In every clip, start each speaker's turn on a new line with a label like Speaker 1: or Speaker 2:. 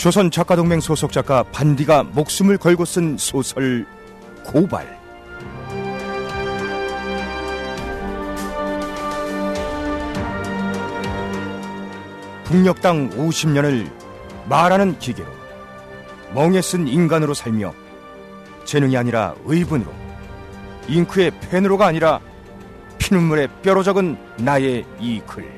Speaker 1: 조선 작가동맹 소속 작가 반디가 목숨을 걸고 쓴 소설 고발. 북녘 땅 50년을 말하는 기계로, 멍에 쓴 인간으로 살며 재능이 아니라 의분으로, 잉크의 펜으로가 아니라 피눈물에 뼈로 적은 나의 이 글.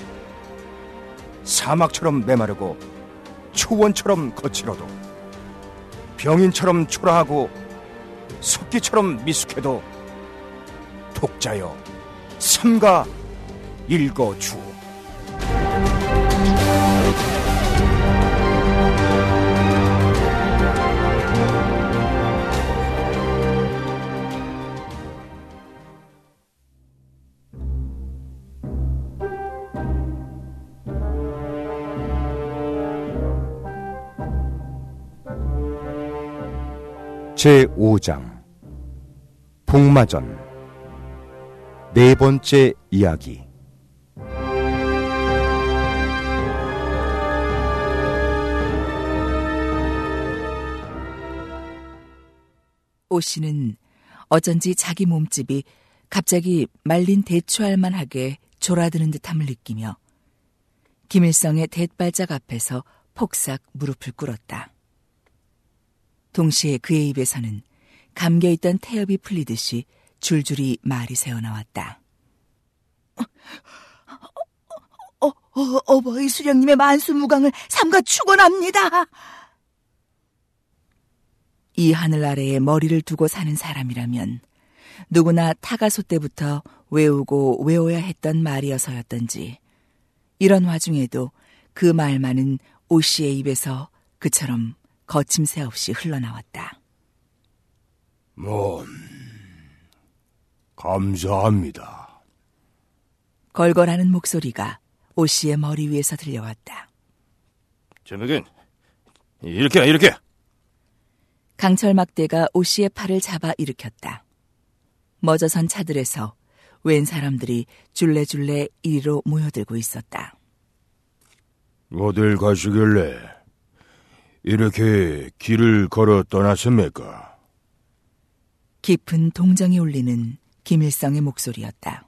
Speaker 1: 사막처럼 메마르고 초원처럼 거칠어도, 병인처럼 초라하고 석기처럼 미숙해도 독자여 삼가 읽어주오. 제5장 복마전 네 번째 이야기.
Speaker 2: 오씨는 어쩐지 자기 몸집이 갑자기 말린 대추알만하게 졸아드는 듯함을 느끼며 김일성의 대발작 앞에서 폭삭 무릎을 꿇었다. 동시에 그의 입에서는 감겨있던 태엽이 풀리듯이 줄줄이 말이 새어나왔다. 어버이 수령님의 만수무강을 삼가 축원합니다. 이 하늘 아래에 머리를 두고 사는 사람이라면 누구나 타가소 때부터 외우고 외워야 했던 말이어서였던지, 이런 와중에도 그 말만은 오씨의 입에서 그처럼 거침새 없이 흘러나왔다.
Speaker 3: 감사합니다.
Speaker 2: 걸걸하는 목소리가 오씨의 머리 위에서 들려왔다.
Speaker 3: 저녁엔 이렇게.
Speaker 2: 강철막대가 오씨의 팔을 잡아 일으켰다. 멎어선 차들에서 웬 사람들이 줄레줄레 이리로 모여들고 있었다.
Speaker 3: 어딜 가시길래 이렇게 길을 걸어 떠났습니까?
Speaker 2: 깊은 동정이 울리는 김일성의 목소리였다.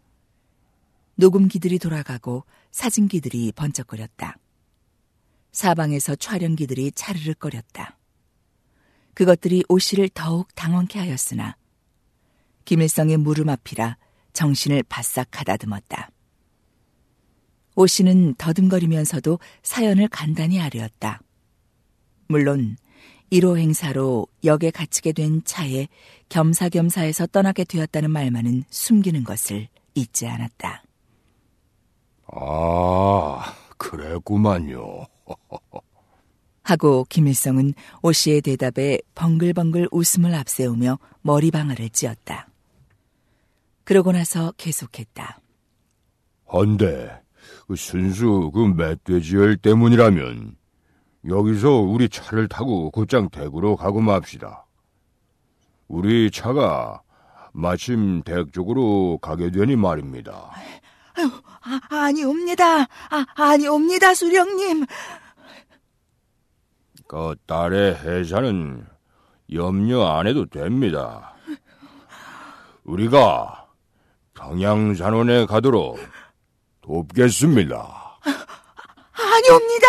Speaker 2: 녹음기들이 돌아가고 사진기들이 번쩍거렸다. 사방에서 촬영기들이 차르륵거렸다. 그것들이 오씨를 더욱 당황케 하였으나 김일성의 무릎 앞이라 정신을 바싹 가다듬었다. 오씨는 더듬거리면서도 사연을 간단히 아뢰었다. 물론 1호 행사로 역에 갇히게 된 차에 겸사겸사해서 떠나게 되었다는 말만은 숨기는 것을 잊지 않았다.
Speaker 3: 아, 그랬구만요.
Speaker 2: 하고 김일성은 오씨의 대답에 벙글벙글 웃음을 앞세우며 머리방아를 찧었다. 그러고 나서 계속했다.
Speaker 3: 헌데 순수 멧돼지열 때문이라면 여기서 우리 차를 타고 곧장 댁으로 가고 맙시다. 우리 차가 마침 댁 쪽으로 가게 되니 말입니다.
Speaker 2: 아니옵니다. 아니옵니다, 수령님.
Speaker 3: 그 딸의 해사는 염려 안 해도 됩니다. 우리가 평양산원에 가도록 돕겠습니다.
Speaker 2: 아니옵니다.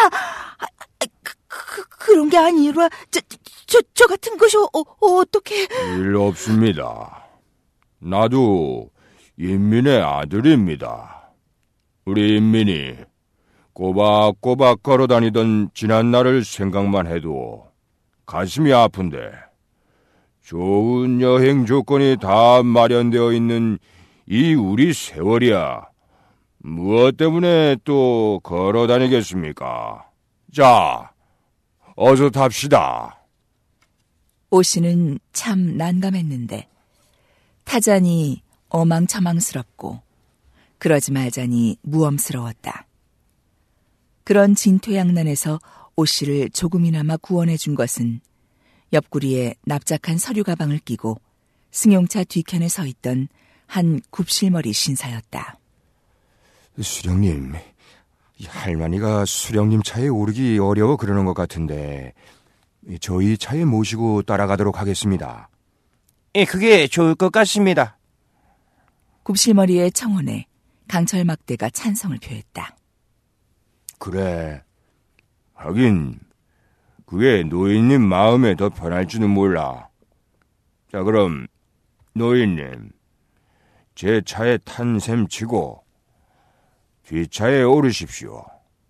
Speaker 2: 그런 게 아니라 저 같은 것이 어떻게...
Speaker 3: 일 없습니다. 나도 인민의 아들입니다. 우리 인민이 꼬박꼬박 걸어다니던 지난 날을 생각만 해도 가슴이 아픈데, 좋은 여행 조건이 다 마련되어 있는 이 우리 세월이야 무엇 때문에 또 걸어다니겠습니까? 자, 어서 탑시다.
Speaker 2: 오씨는 참 난감했는데 타자니 어망처망스럽고 그러지 말자니 무엄스러웠다. 그런 진퇴양난에서 오씨를 조금이나마 구원해 준 것은 옆구리에 납작한 서류 가방을 끼고 승용차 뒤편에 서 있던 한 굽실머리 신사였다.
Speaker 1: 수령님, 할머니가 수령님 차에 오르기 어려워 그러는 것 같은데 저희 차에 모시고 따라가도록 하겠습니다.
Speaker 4: 그게 좋을 것 같습니다.
Speaker 2: 굽실머리의 청혼에 강철막대가 찬성을 표했다.
Speaker 3: 그래. 하긴 그게 노인님 마음에 더 편할 줄은 몰라. 자, 그럼 노인님, 제 차에 탄 셈 치고 뒷차에 오르십시오.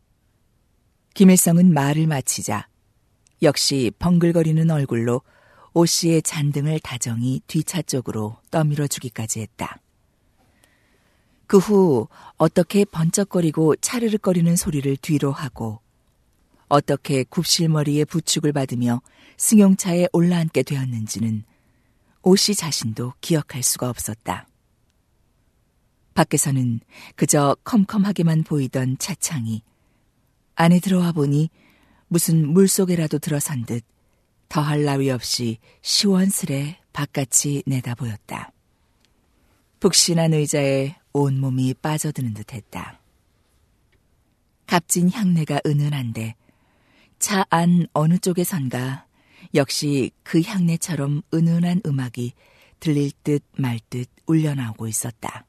Speaker 2: 김일성은 말을 마치자 역시 벙글거리는 얼굴로 오씨의 잔등을 다정히 뒷차 쪽으로 떠밀어 주기까지 했다. 그 후 어떻게 번쩍거리고 차르륵거리는 소리를 뒤로 하고 어떻게 굽실머리의 부축을 받으며 승용차에 올라앉게 되었는지는 오씨 자신도 기억할 수가 없었다. 밖에서는 그저 컴컴하게만 보이던 차창이 안에 들어와 보니 무슨 물속에라도 들어선 듯 더할 나위 없이 시원스레 바깥이 내다보였다. 푹신한 의자에 온몸이 빠져드는 듯했다. 값진 향내가 은은한데 차 안 어느 쪽에선가 역시 그 향내처럼 은은한 음악이 들릴 듯 말 듯 울려나오고 있었다.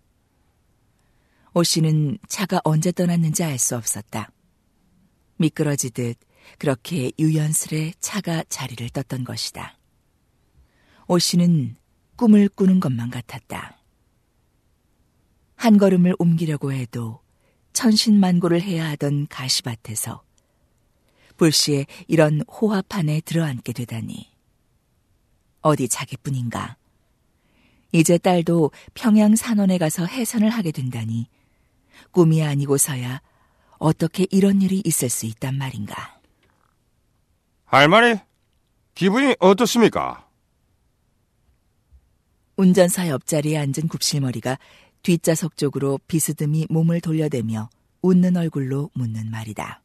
Speaker 2: 오씨는 차가 언제 떠났는지 알 수 없었다. 미끄러지듯 그렇게 유연스레 차가 자리를 떴던 것이다. 오씨는 꿈을 꾸는 것만 같았다. 한 걸음을 옮기려고 해도 천신만고를 해야 하던 가시밭에서 불시에 이런 호화판에 들어앉게 되다니. 어디 자기뿐인가. 이제 딸도 평양 산원에 가서 해선을 하게 된다니 꿈이 아니고서야 어떻게 이런 일이 있을 수 있단 말인가.
Speaker 3: 할머니, 기분이 어떻습니까?
Speaker 2: 운전사 옆자리에 앉은 굽실머리가 뒷좌석 쪽으로 비스듬히 몸을 돌려대며 웃는 얼굴로 묻는 말이다.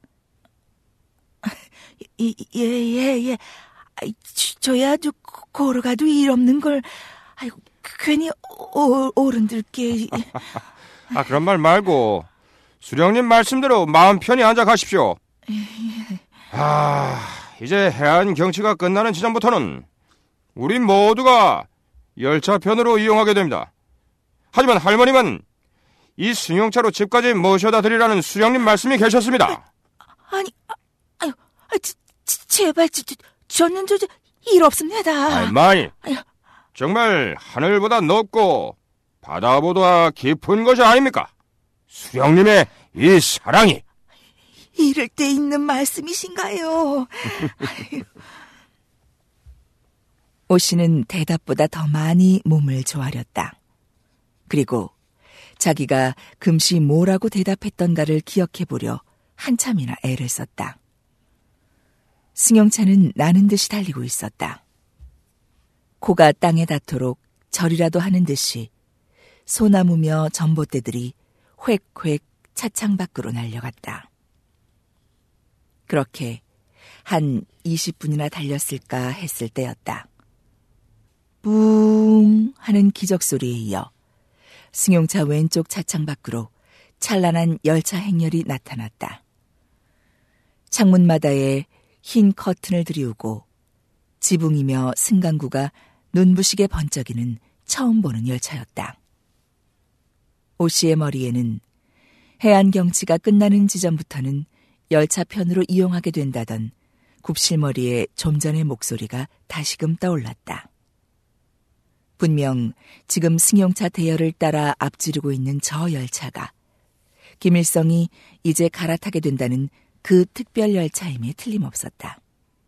Speaker 2: 예. 저야 아주 걸어가도 일 없는 걸. 아이고, 괜히 어른들께.
Speaker 3: 그런 말 말고 수령님 말씀대로 마음 편히 앉아 가십시오. 이제 해안 경치가 끝나는 지점부터는 우리 모두가 열차편으로 이용하게 됩니다. 하지만 할머님은 이 승용차로 집까지 모셔다 드리라는 수령님 말씀이 계셨습니다.
Speaker 2: 제발, 저는 일 없습니다.
Speaker 3: 할머니, 정말 하늘보다 높고 바다보다 깊은 것이 아닙니까? 수령님의 이 사랑이.
Speaker 2: 이럴 때 있는 말씀이신가요? 오씨는 대답보다 더 많이 몸을 조아렸다. 그리고 자기가 금시 뭐라고 대답했던가를 기억해보려 한참이나 애를 썼다. 승용차는 나는 듯이 달리고 있었다. 코가 땅에 닿도록 절이라도 하는 듯이 소나무며 전봇대들이 획획 차창 밖으로 날려갔다. 그렇게 한 20분이나 달렸을까 했을 때였다. 뿡 하는 기적소리에 이어 승용차 왼쪽 차창 밖으로 찬란한 열차 행렬이 나타났다. 창문마다에 흰 커튼을 들이우고 지붕이며 승강구가 눈부시게 번쩍이는 처음 보는 열차였다. 오씨의 머리에는 해안 경치가 끝나는 지점부터는 열차편으로 이용하게 된다던 굽실머리의 좀 전의 목소리가 다시금 떠올랐다. 분명 지금 승용차 대열을 따라 앞지르고 있는 저 열차가 김일성이 이제 갈아타게 된다는 그 특별 열차임에 틀림없었다.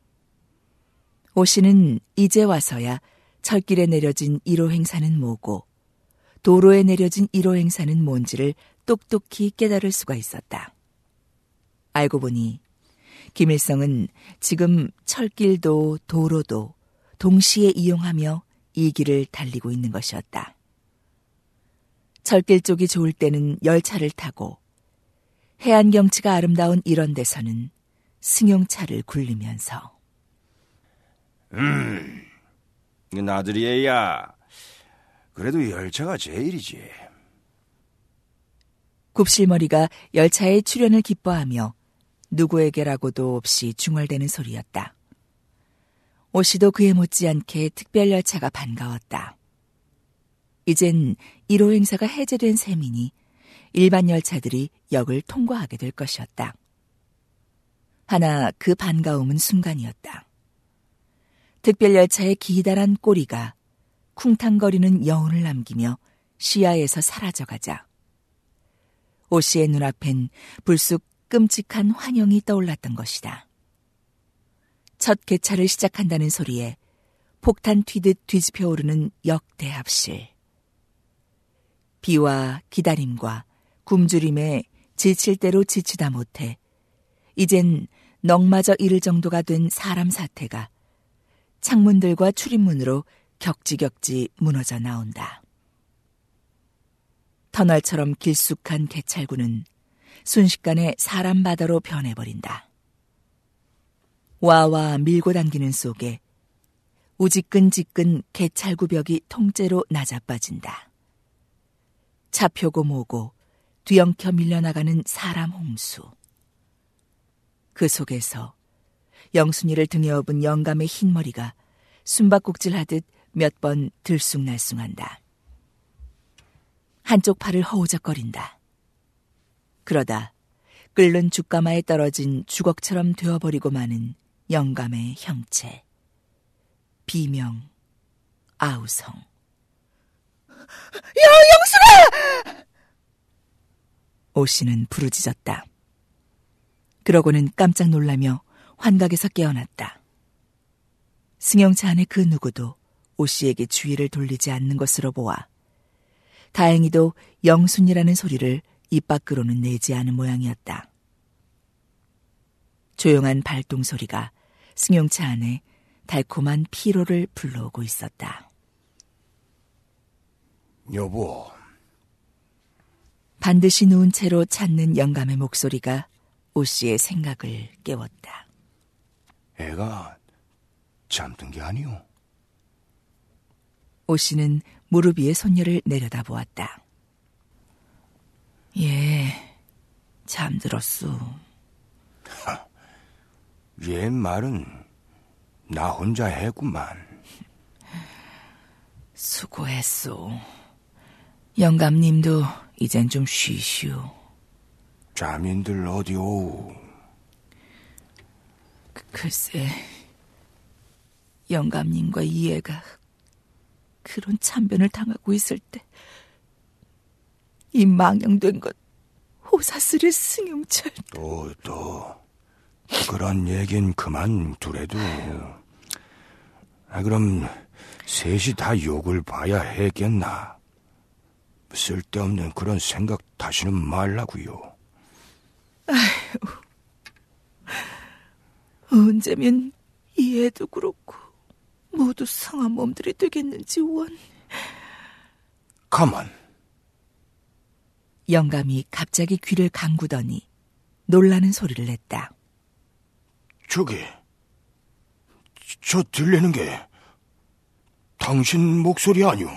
Speaker 2: 오씨는 이제 와서야 철길에 내려진 1호 행사는 뭐고 도로에 내려진 1호 행사는 뭔지를 똑똑히 깨달을 수가 있었다. 알고 보니 김일성은 지금 철길도 도로도 동시에 이용하며 이 길을 달리고 있는 것이었다. 철길 쪽이 좋을 때는 열차를 타고 해안 경치가 아름다운 이런 데서는 승용차를 굴리면서
Speaker 3: 나들이야. 그래도 열차가 제일이지.
Speaker 2: 굽실머리가 열차의 출현을 기뻐하며 누구에게라고도 없이 중얼대는 소리였다. 오씨도 그에 못지않게 특별열차가 반가웠다. 이젠 1호 행사가 해제된 셈이니 일반 열차들이 역을 통과하게 될 것이었다. 하나 그 반가움은 순간이었다. 특별열차의 기다란 꼬리가 쿵탕거리는 여운을 남기며 시야에서 사라져가자 오씨의 눈앞엔 불쑥 끔찍한 환영이 떠올랐던 것이다. 첫 개차를 시작한다는 소리에 폭탄 튀듯 뒤집혀 오르는 역대합실. 비와 기다림과 굶주림에 지칠 대로 지치다 못해 이젠 넋마저 잃을 정도가 된 사람 사태가 창문들과 출입문으로 격지격지 무너져 나온다. 터널처럼 길쭉한 개찰구는 순식간에 사람 바다로 변해버린다. 와와 밀고 당기는 속에 우지끈지끈 개찰구 벽이 통째로 낮아빠진다. 차표고 뭐고 뒤엉켜 밀려나가는 사람 홍수. 그 속에서 영순이를 등에 업은 영감의 흰머리가 숨바꼭질하듯 몇 번 들쑥날쑥한다. 한쪽 팔을 허우적거린다. 그러다 끓는 죽가마에 떨어진 주걱처럼 되어버리고 마는 영감의 형체. 비명, 아우성. 영순아! 오씨는 부르짖었다. 그러고는 깜짝 놀라며 환각에서 깨어났다. 승용차 안의 그 누구도 오씨에게 주의를 돌리지 않는 것으로 보아 다행히도 영순이라는 소리를 입 밖으로는 내지 않은 모양이었다. 조용한 발동소리가 승용차 안에 달콤한 피로를 불러오고 있었다.
Speaker 1: 여보.
Speaker 2: 반드시 누운 채로 찾는 영감의 목소리가 오씨의 생각을 깨웠다.
Speaker 1: 애가 잠든 게 아니오.
Speaker 2: 오씨는 무릎 위에 손녀를 내려다보았다. 예, 잠들었소.
Speaker 1: 얘 말은 나 혼자 했구만.
Speaker 2: 수고했소. 영감님도 이젠 좀 쉬시오.
Speaker 1: 자민들 어디 오우?
Speaker 2: 글쎄, 영감님과 이애가 그런 참변을 당하고 있을 때 이 망령된 것 호사스릴 승용철.
Speaker 1: 또 그런 얘긴 그만 두래도. 그럼 셋이 다 욕을 봐야 했겠나? 쓸데없는 그런 생각 다시는 말라고요.
Speaker 2: 아휴, 언제면 이 애도 그렇고 모두 성한 몸들이 되겠는지 원.
Speaker 1: 가만.
Speaker 2: 영감이 갑자기 귀를 감구더니 놀라는 소리를 냈다.
Speaker 1: 저 들리는 게 당신 목소리 아니오?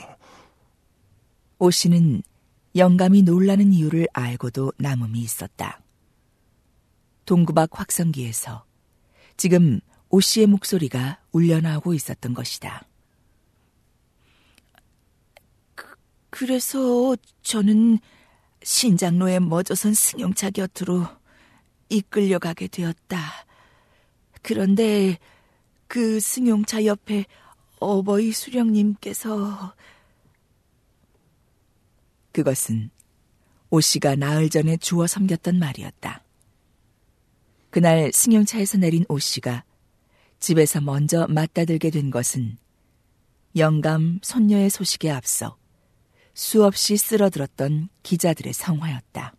Speaker 2: 오씨는 영감이 놀라는 이유를 알고도 남음이 있었다. 동구박 확성기에서 지금 오씨의 목소리가 울려나오고 있었던 것이다. 그래서 저는 신장로에 멎어선 승용차 곁으로 이끌려가게 되었다. 그런데 그 승용차 옆에 어버이 수령님께서... 그것은 오씨가 나흘 전에 주워 섬겼던 말이었다. 그날 승용차에서 내린 오씨가 집에서 먼저 맞다들게 된 것은 영감 손녀의 소식에 앞서 수없이 쓸어들었던 기자들의 성화였다.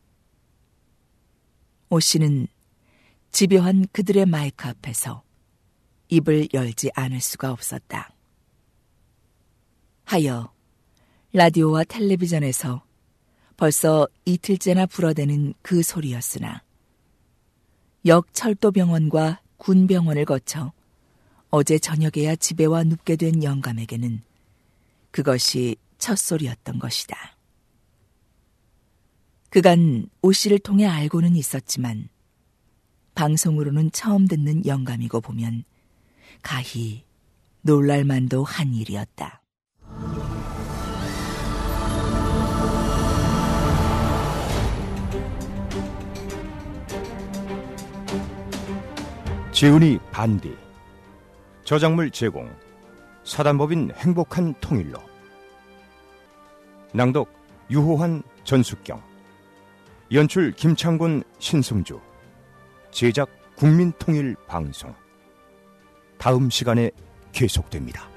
Speaker 2: 오씨는 집요한 그들의 마이크 앞에서 입을 열지 않을 수가 없었다. 하여 라디오와 텔레비전에서 벌써 이틀째나 불어대는 그 소리였으나 역 철도병원과 군병원을 거쳐 어제 저녁에야 집에 와 눕게 된 영감에게는 그것이 첫 소리였던 것이다. 그간 오 씨를 통해 알고는 있었지만 방송으로는 처음 듣는 영감이고 보면 가히 놀랄만도 한 일이었다.
Speaker 1: 지은이 반디, 저작물 제공, 사단법인 행복한 통일로, 낭독 유호환, 전숙경, 연출 김창곤, 신승주, 제작 국민통일방송. 다음 시간에 계속됩니다.